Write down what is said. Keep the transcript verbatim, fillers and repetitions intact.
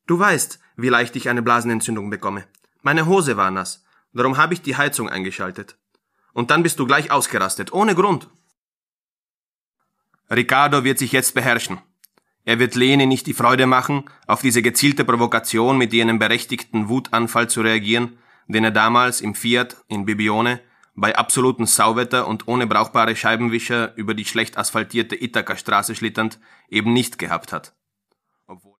Du weißt, wie leicht ich eine Blasenentzündung bekomme. Meine Hose war nass. Darum habe ich die Heizung eingeschaltet. Und dann bist du gleich ausgerastet, ohne Grund. Ricardo wird sich jetzt beherrschen. Er wird Lene nicht die Freude machen, auf diese gezielte Provokation mit jenem berechtigten Wutanfall zu reagieren, den er damals im Fiat in Bibione bei absolutem Sauwetter und ohne brauchbare Scheibenwischer über die schlecht asphaltierte Ithaka-Straße schlitternd eben nicht gehabt hat. Obwohl